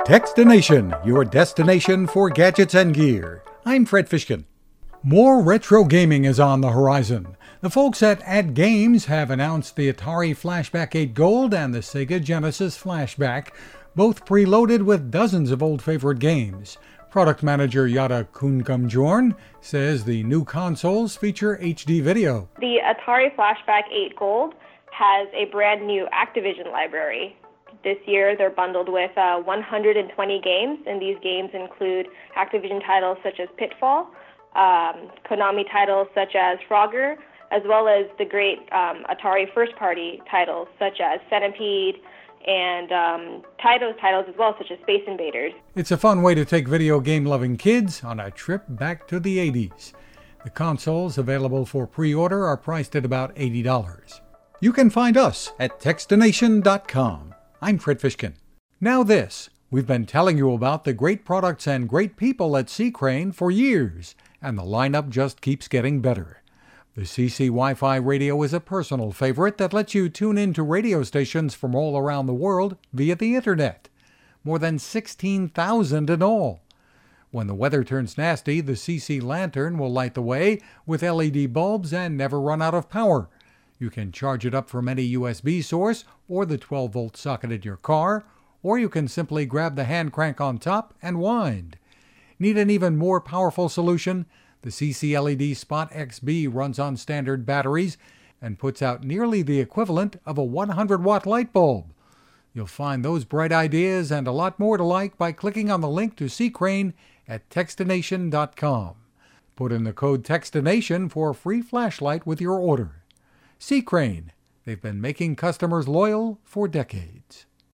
Techstination, your destination for gadgets and gear. I'm Fred Fishkin. More retro gaming is on the horizon. The folks at AdGames have announced the Atari Flashback 8 Gold and the Sega Genesis Flashback, both preloaded with dozens of old favorite games. Product manager Yada Kunkamjorn says the new consoles feature HD video. The Atari Flashback 8 Gold has a brand new Activision library. This year they're bundled with 120 games, and these games include Activision titles such as Pitfall, Konami titles such as Frogger, as well as the great Atari first-party titles such as Centipede, and Taito's titles as well, such as Space Invaders. It's a fun way to take video game-loving kids on a trip back to the 80s. The consoles available for pre-order are priced at about $80. You can find us at Techstination.com. I'm Fred Fishkin. Now this, we've been telling you about the great products and great people at C. Crane for years, and the lineup just keeps getting better. The CC Wi-Fi radio is a personal favorite that lets you tune into radio stations from all around the world via the internet. More than 16,000 in all. When the weather turns nasty, the CC Lantern will light the way with LED bulbs and never run out of power. You can charge it up from any USB source or the 12-volt socket in your car, or you can simply grab the hand crank on top and wind. Need an even more powerful solution? The CC LED Spot XB runs on standard batteries and puts out nearly the equivalent of a 100-watt light bulb. You'll find those bright ideas and a lot more to like by clicking on the link to C. Crane at Techstination.com. Put in the code Techstination for a free flashlight with your order. C. Crane. They've been making customers loyal for decades.